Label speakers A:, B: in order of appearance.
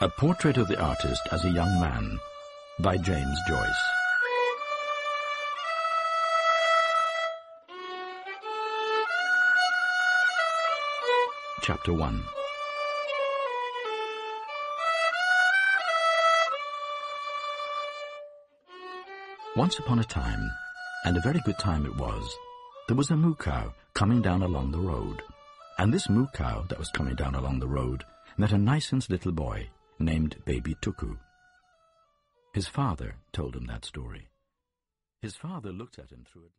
A: A Portrait of the Artist as a Young Man by James Joyce. Chapter 1. Once upon a time, and a very good time it was, there was a moo cow coming down along the road. And this moo cow that was coming down along the road met a nice little boy named Baby Tuku. His father told him that story. His father looked at him through a